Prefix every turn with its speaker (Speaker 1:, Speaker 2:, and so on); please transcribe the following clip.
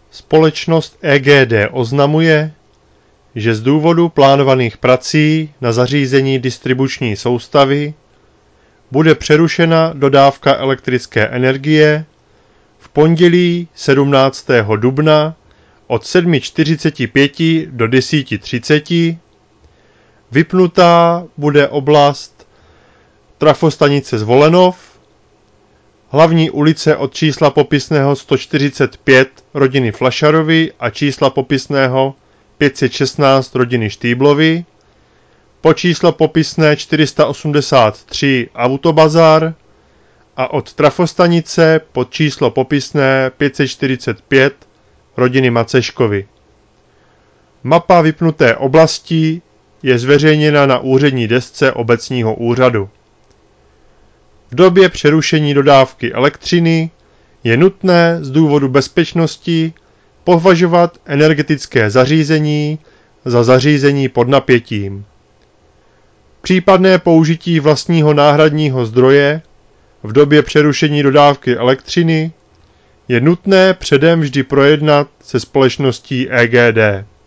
Speaker 1: Společnost EGD oznamuje, že z důvodu plánovaných prací na zařízení distribuční soustavy bude přerušena dodávka elektrické energie v pondělí 17. dubna od 7:45 do 10:30. Vypnutá bude oblast trafostanice Zvolenov, hlavní ulice od čísla popisného 145 rodiny Flašarovy a čísla popisného 516 rodiny Štýblovy, po číslo popisné 483 Autobazar a od trafostanice pod číslo popisné 545 rodiny Maceškovy. Mapa vypnuté oblasti je zveřejněna na úřední desce obecního úřadu. V době přerušení dodávky elektřiny je nutné z důvodu bezpečnosti považovat energetické zařízení za zařízení pod napětím. Případné použití vlastního náhradního zdroje v době přerušení dodávky elektřiny je nutné předem vždy projednat se společností EGD.